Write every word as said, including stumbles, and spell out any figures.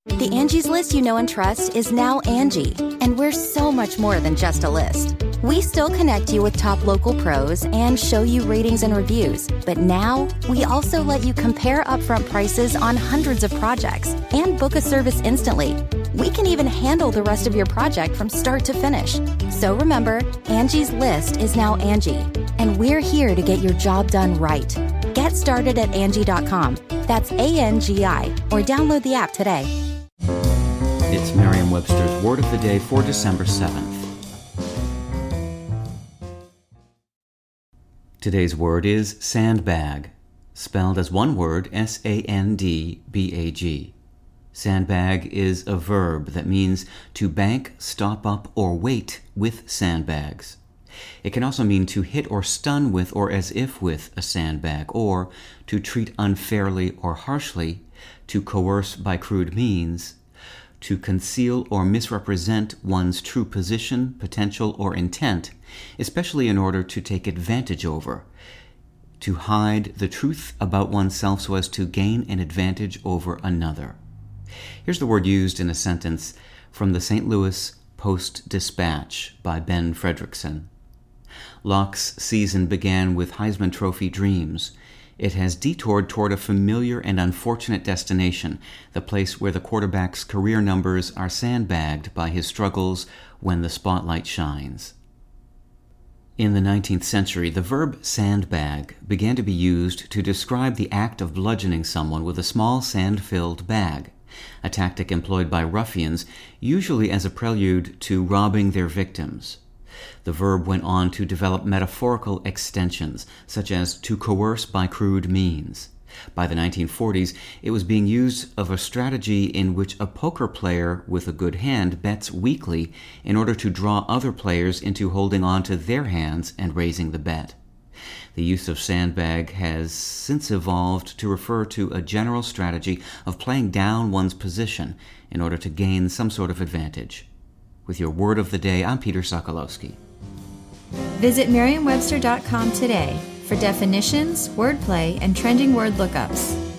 The Angie's List you know and trust is now Angie, and we're so much more than just a list. We still connect you with top local pros and show you ratings and reviews, but now we also let you compare upfront prices on hundreds of projects and book a service instantly. We can even handle the rest of your project from start to finish. So remember, Angie's List is now Angie, and we're here to get your job done right. Get started at Angie dot com. That's A N G I, or download the app today. It's Merriam-Webster's Word of the Day for December seventh. Today's word is sandbag, spelled as one word, S A N D B A G. Sandbag is a verb that means to bank, stop up, or wait with sandbags. It can also mean to hit or stun with or as if with a sandbag, or to treat unfairly or harshly, to coerce by crude means, to conceal or misrepresent one's true position, potential, or intent, especially in order to take advantage over, to hide the truth about oneself so as to gain an advantage over another. Here's the word used in a sentence from the Saint Louis Post-Dispatch by Ben Fredrickson. Locke's season began with Heisman Trophy dreams. It has detoured toward a familiar and unfortunate destination, the place where the quarterback's career numbers are sandbagged by his struggles when the spotlight shines. In the nineteenth century, the verb sandbag began to be used to describe the act of bludgeoning someone with a small sand-filled bag, a tactic employed by ruffians, usually as a prelude to robbing their victims. The verb went on to develop metaphorical extensions, such as to coerce by crude means. By the nineteen forties, it was being used of a strategy in which a poker player with a good hand bets weakly in order to draw other players into holding on to their hands and raising the bet. The use of sandbag has since evolved to refer to a general strategy of playing down one's position in order to gain some sort of advantage. With your Word of the Day, I'm Peter Sokolowski. Visit Merriam Webster dot com today for definitions, wordplay, and trending word lookups.